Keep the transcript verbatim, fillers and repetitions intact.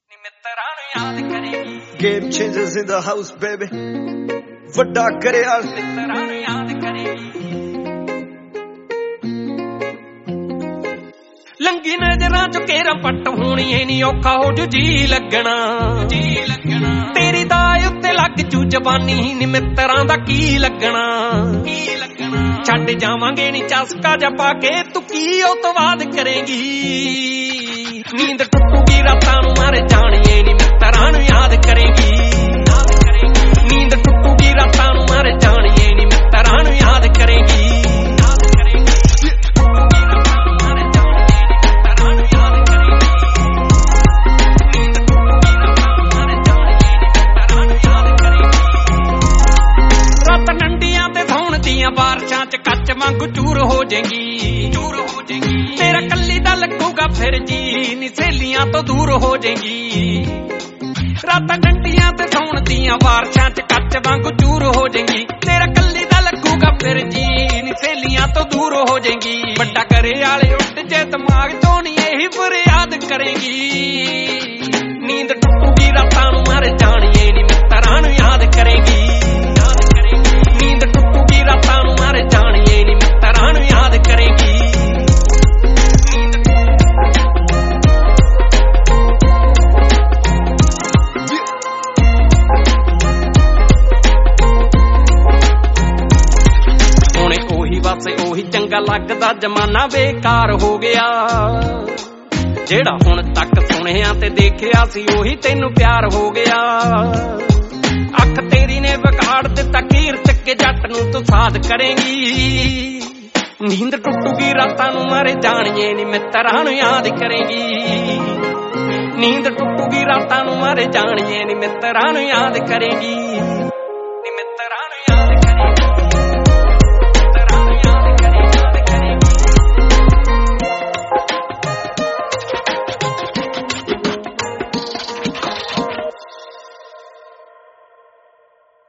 Game changers in the house, baby. ਵੱਡਾ ਕਰਿਆ ਲੰਗੀ ਨਜ਼ਰਾਂ ਚੋਂ ਕੇਰਾ ਪੱਟ ਹੋਣੀ ਏ ਨੀ ਔਖਾ ਹੋ ਜੂ ਜੀ ਲੱਗਣਾ ਜੀ ਲੱਗਣਾ ਤੇਰੀ ਦਾ ਉੱਤੇ ਲੱਗ ਜੂ ਜ਼ਬਾਨੀ ਨੀ ਮਿੱਤਰਾਂ ਦਾ ਕੀ ਲੱਗਣਾ ਕੀ ਲੱਗਣਾ ਛੱਡ ਜਾਵਾਂਗੇ ਨੀ ਚਸਕਾ ਜਾ ਪਾ ਕੇ ਤੂੰ ਕੀ ਉਹ ਤੋਂ ਬਾਅਦ ਕਰੇਂਗੀ ਨੀਂਦ ਟੁੱਟੂਗੀ ਰਾਤਾਂ ਨੂੰ ਮਾਰੇ ਜਾਣੀਏ ਨੀ ਮਿੱਤਰਾਂ ਨੂੰ ਯਾਦ ਕਰੇਂਗੀ ਯਾਦ ਕਰੇਂਗੀ ਨੀਂਦ ਟੁੱਟੂਗੀ ਰਾਤਾਂ ਨੂੰ ਮਾਰੇ ਜਾਣੀਏ ਨੀ ਮਿੱਤਰਾਂ ਨੂੰ ਯਾਦ ਕਰੇਂਗੀ ਬਾਰਸ਼ਾਂ ਚ ਕੱਚ ਵਾਂਗੂ ਚੂਰ ਹੋ ਜਾਏਗੀ ਚੂਰ ਹੋ ਜਾਏਗੀ ਤੇਰਾ ਕੱਲੀ ਦਾ ਲੱਗੂਗਾ ਫਿਰ ਜੀ ਨੀ ਸਹੇਲੀਆਂ ਤੋਂ ਦੂਰ ਹੋ ਜਾਏਗੀ ਰਾਤਾਂ ਡੰਡੀਆਂ ਤੇ ਸੌਣ ਦੀਆਂ ਬਾਰਸ਼ਾਂ ਚ ਕੱਚ ਵਾਂਗੂ ਚੂਰ ਹੋ ਜਾਏਗੀ ਤੇਰਾ ਕੱਲੀ ਦਾ ਲੱਗੂਗਾ ਫਿਰ ਜੀ ਨੀ ਸਹੇਲੀਆਂ ਤੋਂ ਦੂਰ ਹੋ ਜਾਏਗੀ ਵੱਡਾ ਕਰੇ ਵਾਲੇ ਉੱਡ ਜੇ ਦਿਮਾਗ ਤੋਂ ਨੀ ਇਹੀ ਫਰਿਆਦ ਕਰੇਗੀ ਨੀਂਦ ਟੁੱਟੂਗੀ ਰਾਤਾਂ ਨੂੰ ਮਾਰੇ ਜਾਣੀਏ ਨੀ ਮਿੱਤਰਾਂ ਨੂੰ ਯਾਦ ਕਰੇਗੀ ਨੀਂਦ ਟੁੱਟੂਗੀ ਰਾਤਾਂ ਨੂੰ ਮਾਰੇ ਜਾਣੀਏ ਨੀ ਮਿੱਤਰਾਂ ਨੂੰ ਯਾਦ ਕਰੇਗੀ ਹੁਣੇ ਉਹੀ ਵਾਸੇ ਉਹੀ ਚੰਗਾ ਲੱਗਦਾ ਜ਼ਮਾਨਾ ਬੇਕਾਰ ਹੋ ਗਿਆ ਜਿਹੜਾ ਹੁਣ ਤੱਕ ਸੁਣਿਆ ਤੇ ਦੇਖਿਆ ਸੀ ਉਹੀ ਤੈਨੂੰ ਪਿਆਰ ਹੋ ਗਿਆ ਅੱਖ ਤੇਰੀ ਨੇ ਵਿਗਾੜ ਦਿੱਤਾ ਕੀਰ ਚੱਕੇ ਜੱਟ ਨੂੰ ਤੂੰ ਸਾਧ ਕਰੇਂਗੀ ਨੀਂਦ ਟੁੱਟੂਗੀ ਰਾਤਾਂ ਨੂੰ ਮਾਰੇ ਜਾਣੀਏ ਨੀ ਮਿੱਤਰਾਂ ਨੂੰ ਯਾਦ ਕਰੇਂਗੀ ਨੀਂਦ ਟੁੱਟੂਗੀ ਰਾਤਾਂ ਨੂੰ ਮਾਰੇ ਜਾਣੀਏ ਨੀ ਮਿੱਤਰਾਂ ਨੂੰ ਯਾਦ ਕਰੇਂਗੀ